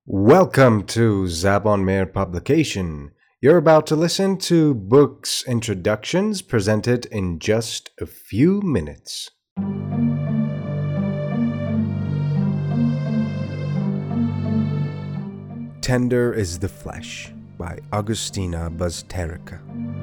Welcome to Zabon Meir Publication. You're about to listen to books introductions presented in just a few minutes. Tender is the Flesh by Agustina Bazterrica.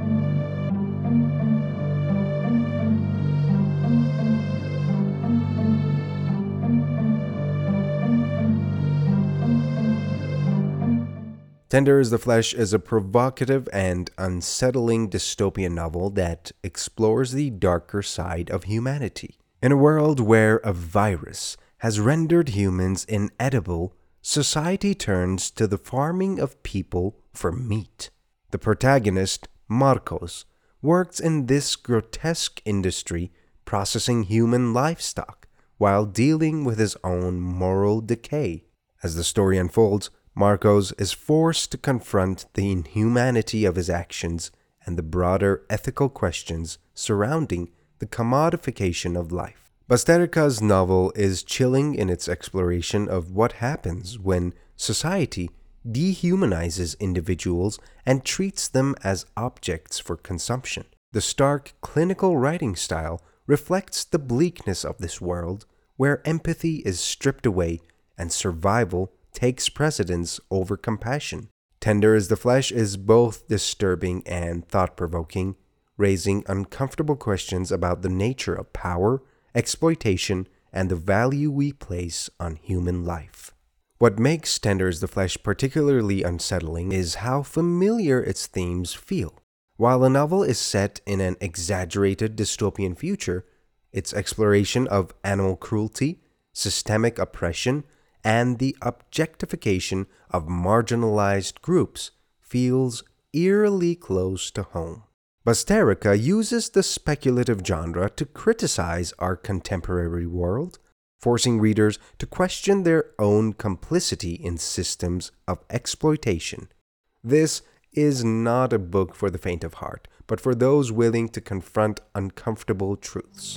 Tender is the Flesh is a provocative and unsettling dystopian novel that explores the darker side of humanity. In a world where a virus has rendered humans inedible, society turns to the farming of people for meat. The protagonist, Marcos, works in this grotesque industry processing human livestock while dealing with his own moral decay. As the story unfolds, Marcos is forced to confront the inhumanity of his actions and the broader ethical questions surrounding the commodification of life. Bazterrica's novel is chilling in its exploration of what happens when society dehumanizes individuals and treats them as objects for consumption. The stark clinical writing style reflects the bleakness of this world where empathy is stripped away and survival takes precedence over compassion. Tender is the Flesh is both disturbing and thought-provoking, raising uncomfortable questions about the nature of power, exploitation, and the value we place on human life. What makes Tender is the Flesh particularly unsettling is how familiar its themes feel. While the novel is set in an exaggerated dystopian future, its exploration of animal cruelty, systemic oppression, and the objectification of marginalized groups feels eerily close to home. Bazterrica uses the speculative genre to criticize our contemporary world, forcing readers to question their own complicity in systems of exploitation. This is not a book for the faint of heart, but for those willing to confront uncomfortable truths.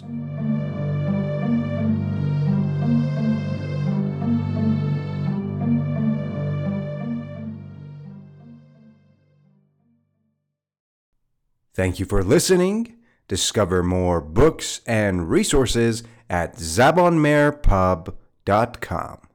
Thank you for listening. Discover more books and resources at zabonmeirpub.com.